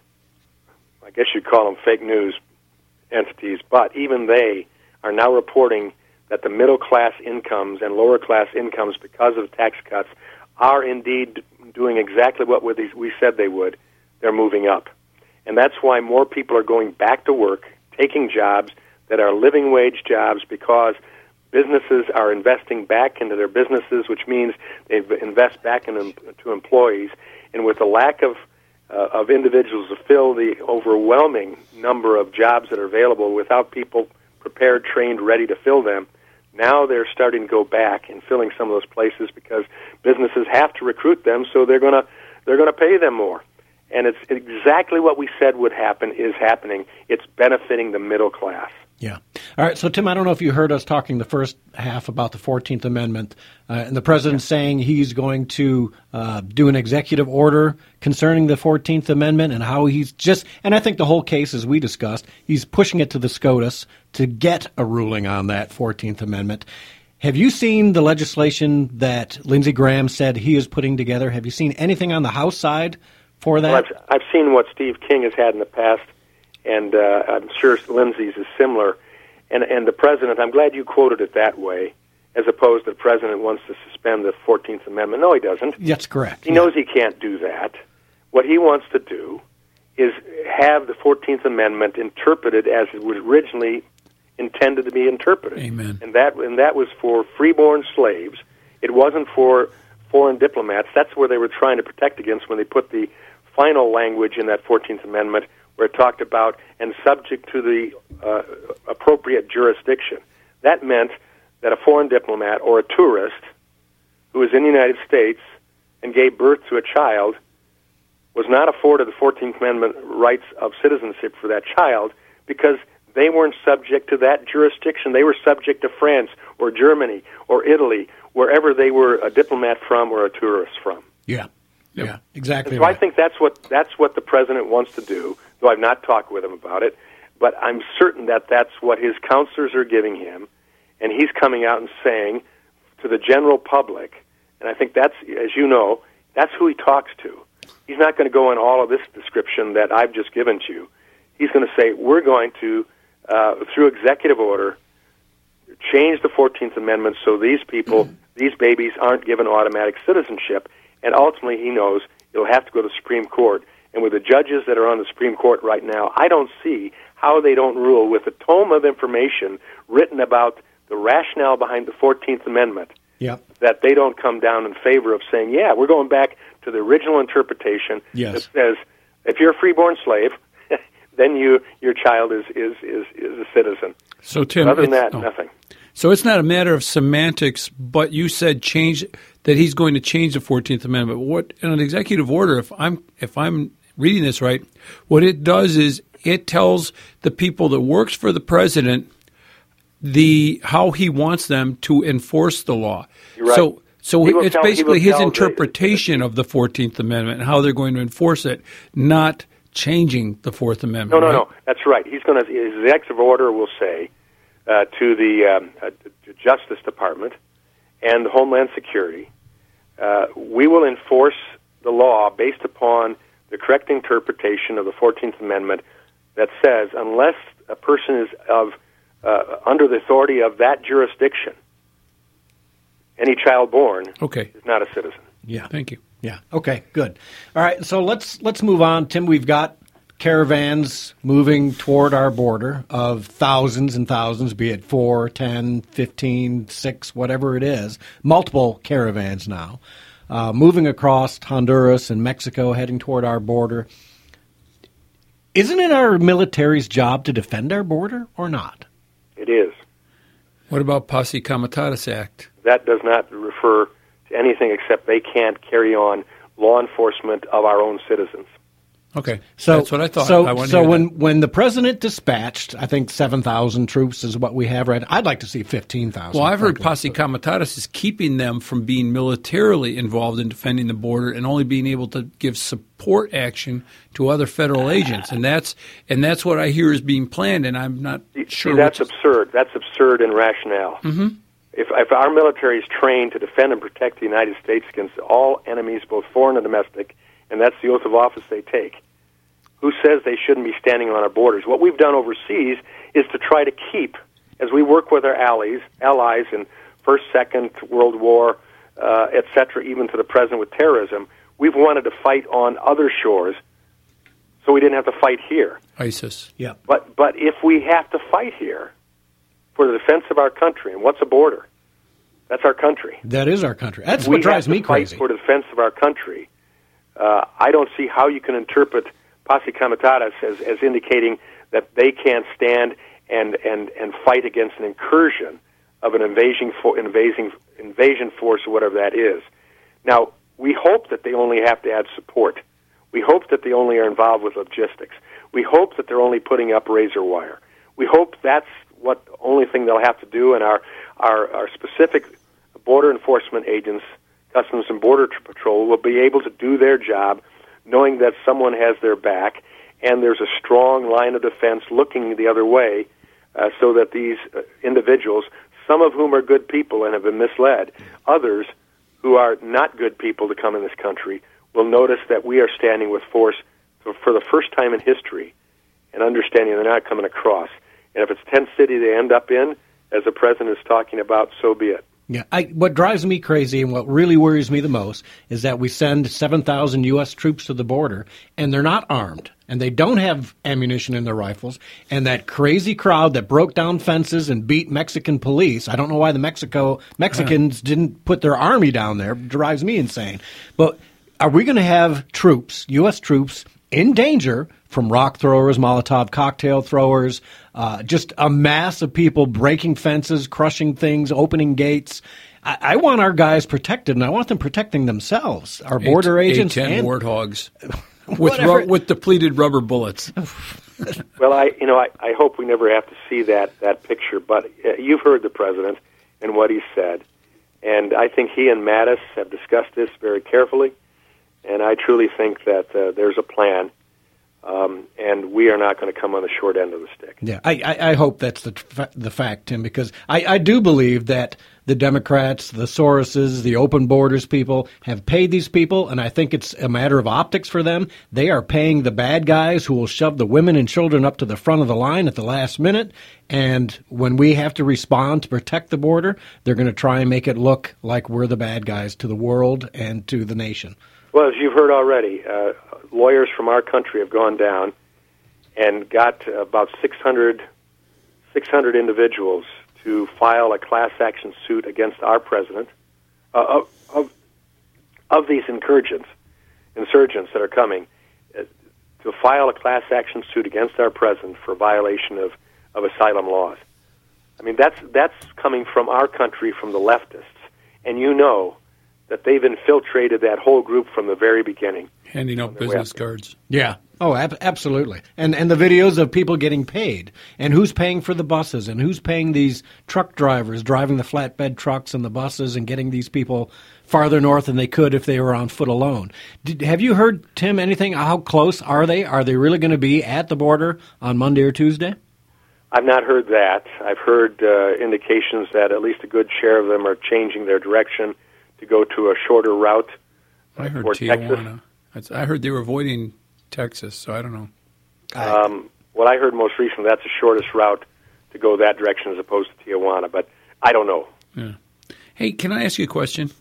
guess you'd call them fake news entities, but even they are now reporting that the middle class incomes and lower class incomes, because of tax cuts, are indeed doing exactly what we said they would. They're moving up. And that's why more people are going back to work, taking jobs that are living wage jobs, because businesses are investing back into their businesses, which means they invest back into employees. And with the lack of individuals to fill the overwhelming number of jobs that are available without people prepared, trained, ready to fill them, now they're starting to go back and filling some of those places because businesses have to recruit them, so they're going to pay them more. And it's exactly what we said would happen is happening. It's benefiting the middle class. Yeah. All right. So, Tim, I don't know if you heard us talking the first half about the 14th Amendment, and the president saying he's going to do an executive order concerning the 14th Amendment and how he's and I think the whole case, as we discussed, he's pushing it to the SCOTUS to get a ruling on that 14th Amendment. Have you seen the legislation that Lindsey Graham said he is putting together? Have you seen anything on the House side for that? Well, I've seen what Steve King has had in the past, and I'm sure Lindsey's is similar. And the president, I'm glad you quoted it that way, as opposed to the president wants to suspend the 14th Amendment. No, he doesn't. That's correct. He knows he can't do that. What he wants to do is have the 14th Amendment interpreted as it was originally intended to be interpreted. Amen. And that was for freeborn slaves. It wasn't for foreign diplomats. That's where they were trying to protect against when they put the final language in that 14th Amendment, where it talked about and subject to the appropriate jurisdiction. That meant that a foreign diplomat or a tourist who was in the United States and gave birth to a child was not afforded the 14th Amendment rights of citizenship for that child because they weren't subject to that jurisdiction. They were subject to France or Germany or Italy, wherever they were a diplomat from or a tourist from. Yeah. Yeah, exactly. And so I think that's what the president wants to do, though I've not talked with him about it. But I'm certain that that's what his counselors are giving him, and he's coming out and saying to the general public, and I think that's, as you know, that's who he talks to. He's not going to go in all of this description that I've just given to you. He's going to say, we're going to, through executive order, change the 14th Amendment so these people, these babies, aren't given automatic citizenship. And ultimately, he knows it'll have to go to the Supreme Court. And with the judges that are on the Supreme Court right now, I don't see how they don't rule with a tome of information written about the rationale behind the 14th Amendment, that they don't come down in favor of saying, yeah, we're going back to the original interpretation that says if you're a freeborn slave, then your child is a citizen. So, Tim, other than that, nothing. So it's not a matter of semantics, but you said that he's going to change the 14th Amendment. What in an executive order, if I'm reading this right, what it does is it tells the people that works for the president how he wants them to enforce the law. You're right. So it's basically his interpretation of the 14th Amendment and how they're going to enforce it, not changing the Fourth Amendment. No. That's right. His executive order will say to the Justice Department and the Homeland Security, we will enforce the law based upon the correct interpretation of the 14th Amendment that says unless a person is under the authority of that jurisdiction, any child born is not a citizen. Yeah. Thank you. Yeah. Okay, good. All right, so let's move on. Tim, we've got caravans moving toward our border of thousands and thousands, be it 4, 10, 15, 6, whatever it is, multiple caravans now, moving across Honduras and Mexico, heading toward our border. Isn't it our military's job to defend our border or not? It is. What about Posse Comitatus Act? That does not refer to anything except they can't carry on law enforcement of our own citizens. Okay, So that's what I thought. So, I wanted to so hear that. when the president dispatched, I think 7,000 troops is what we have right. I'd like to see 15,000. Well, I've heard frankly. Posse Comitatus is keeping them from being militarily involved in defending the border and only being able to give support action to other federal agents, and that's what I hear is being planned. And I'm not sure. That's absurd. That's absurd in rationale. Mm-hmm. If our military is trained to defend and protect the United States against all enemies, both foreign and domestic, and that's the oath of office they take, who says they shouldn't be standing on our borders? What we've done overseas is to try to keep, as we work with our allies in First, Second World War, et cetera, even to the present with terrorism, we've wanted to fight on other shores so we didn't have to fight here. ISIS. Yeah. But if we have to fight here for the defense of our country, and what's a border? That's our country. That is our country. That's we what drives have to me fight crazy. for the defense of our country. I don't see how you can interpret Posse Comitatus as indicating that they can't stand and fight against an incursion of an invasion force or whatever that is. Now, we hope that they only have to add support. We hope that they only are involved with logistics. We hope that they're only putting up razor wire. We hope that's what only thing they'll have to do, and our specific border enforcement agents, Customs and Border Patrol, will be able to do their job knowing that someone has their back and there's a strong line of defense looking the other way so that these individuals, some of whom are good people and have been misled, others who are not good people to come in this country, will notice that we are standing with force for the first time in history and understanding they're not coming across. And if it's tent city they end up in, as the president is talking about, so be it. Yeah, what drives me crazy and what really worries me the most is that we send 7,000 U.S. troops to the border, and they're not armed, and they don't have ammunition in their rifles, and that crazy crowd that broke down fences and beat Mexican police, I don't know why the Mexicans didn't put their army down there, drives me insane. But are we going to have troops, U.S. troops, in danger from rock throwers, Molotov cocktail throwers, just a mass of people breaking fences, crushing things, opening gates? I want our guys protected, and I want them protecting themselves, our border agents. A-10 and warthogs with depleted rubber bullets. Well, I hope we never have to see that picture, but you've heard the president and what he said, and I think he and Mattis have discussed this very carefully, and I truly think that there's a plan, and we are not going to come on the short end of the stick. Yeah, I hope that's the fact, Tim, because I do believe that the Democrats, the Soroses, the open borders people have paid these people, and I think it's a matter of optics for them. They are paying the bad guys who will shove the women and children up to the front of the line at the last minute, and when we have to respond to protect the border, they're going to try and make it look like we're the bad guys to the world and to the nation. Well, as you've heard already, lawyers from our country have gone down and got about 600 individuals to file a class action suit against our president of these insurgents that are coming, to file a class action suit against our president for violation of asylum laws. I mean, that's coming from our country, from the leftists, and you know that they've infiltrated that whole group from the very beginning. Handing out business cards. Yeah. Oh, absolutely. And the videos of people getting paid, and who's paying for the buses, and who's paying these truck drivers driving the flatbed trucks and the buses and getting these people farther north than they could if they were on foot alone. Have you heard, Tim, anything? How close are they? Are they really going to be at the border on Monday or Tuesday? I've not heard that. I've heard indications that at least a good share of them are changing their direction to go to a shorter route. I heard toward Tijuana. Texas. I heard they were avoiding Texas, so I don't know. What I heard most recently, that's the shortest route to go that direction as opposed to Tijuana, but I don't know. Yeah. Hey, can I ask you a question?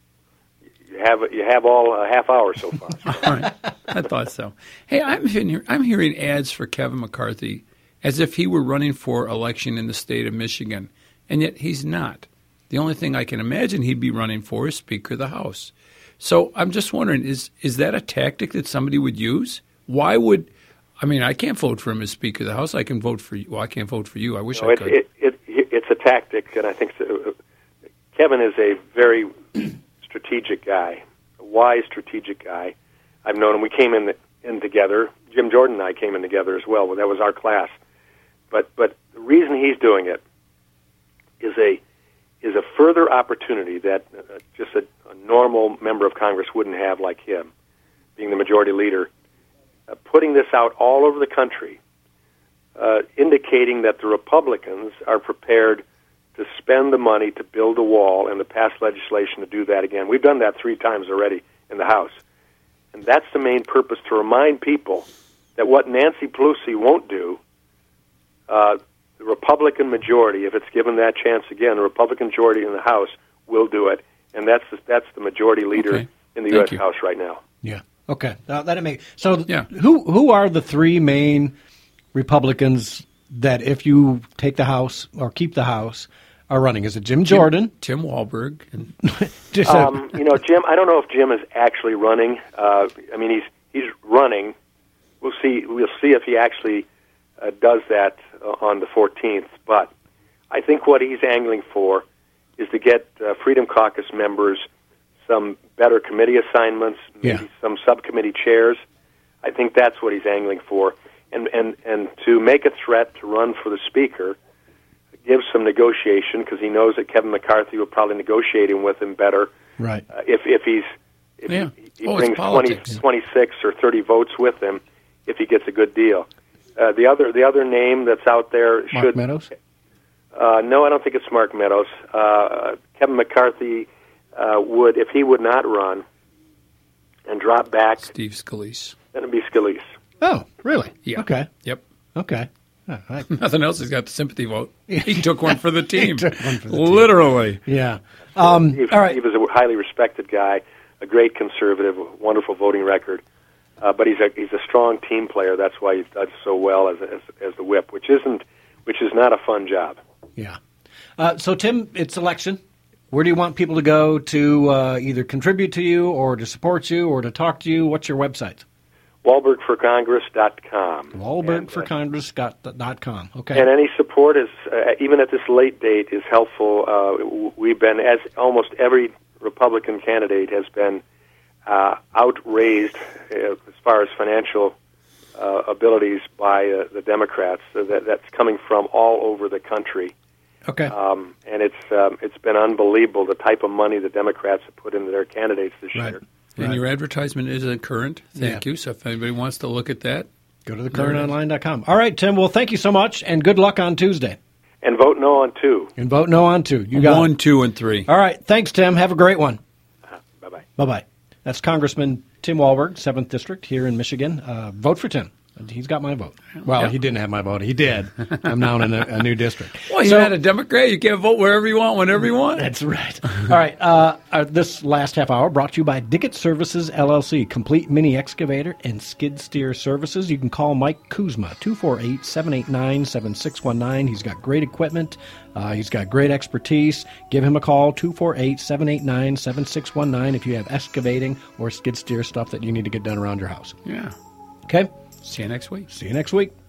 You have all a half hour so far. All right. I thought so. Hey, I'm hearing ads for Kevin McCarthy as if he were running for election in the state of Michigan, and yet he's not. The only thing I can imagine he'd be running for is Speaker of the House. So I'm just wondering, is that a tactic that somebody would use? Why would – I mean, I can't vote for him as Speaker of the House. I can vote for you. Well, I can't vote for you. I wish I could. It's a tactic, and I think Kevin is a very strategic guy, wise, strategic guy. I've known him. We came in together. Jim Jordan and I came in together as well. That was our class. But the reason he's doing it is a further opportunity that just a normal member of Congress wouldn't have, like him, being the majority leader, putting this out all over the country, indicating that the Republicans are prepared to spend the money to build a wall and to pass legislation to do that again. We've done that 3 times already in the House. And that's the main purpose, to remind people that what Nancy Pelosi won't do, the Republican majority, if it's given that chance again, the Republican majority in the House will do it. And that's the majority leader in the U.S. House right now. Yeah. Okay. That makes so. Yeah. Who are the 3 main Republicans that, if you take the House or keep the House, are running? Is it Jim Jordan, Tim Walberg? And Jim. I don't know if Jim is actually running. I mean, he's running. We'll see. We'll see if he actually does that on the 14th. But I think what he's angling for is to get Freedom Caucus members some better committee assignments, maybe some subcommittee chairs. I think that's what he's angling for. And to make a threat to run for the Speaker gives some negotiation, because he knows that Kevin McCarthy will probably negotiating with him better. Right. If he brings 26 or 30 votes with him, if he gets a good deal. The other name that's out there Mark Meadows? No, I don't think it's Mark Meadows. Kevin McCarthy would, if he would not run and drop back. Steve Scalise. Then it'd be Scalise. Oh, really? Yeah. Okay. Yep. Okay. Nothing else. He's got the sympathy vote. He took one for the team. Literally. Yeah. Steve, all right. Steve is a highly respected guy, a great conservative, a wonderful voting record. But he's a strong team player. That's why he does so well as the whip, which is not a fun job. Yeah. So Tim, it's election. Where do you want people to go to either contribute to you or to support you or to talk to you? What's your website? WahlbergForCongress.com. WahlbergForCongress.com. Okay. And any support is, even at this late date, is helpful. We've been, as almost every Republican candidate has been, outraised as far as financial abilities by the Democrats. So that's coming from all over the country. Okay. And it's been unbelievable, the type of money the Democrats have put into their candidates this year. And your advertisement isn't current. Thank you. So if anybody wants to look at that, go to thecurrentonline.com. All right, Tim. Well, thank you so much, and good luck on Tuesday. And vote no on 2. And vote no on 2. You got 1, 2, and 3. All right. Thanks, Tim. Have a great one. Bye-bye. Bye-bye. That's Congressman Tim Walberg, 7th District here in Michigan. Vote for Tim. He's got my vote. Well, he didn't have my vote. He did. I'm now in a new district. Well, you're not a Democrat. You can't vote wherever you want, whenever you want. That's right. All right. This last half hour brought to you by Dickett Services, LLC. Complete mini excavator and skid steer services. You can call Mike Kuzma, 248-789-7619. He's got great equipment. He's got great expertise. Give him a call, 248-789-7619, if you have excavating or skid steer stuff that you need to get done around your house. Yeah. Okay? See you next week. See you next week.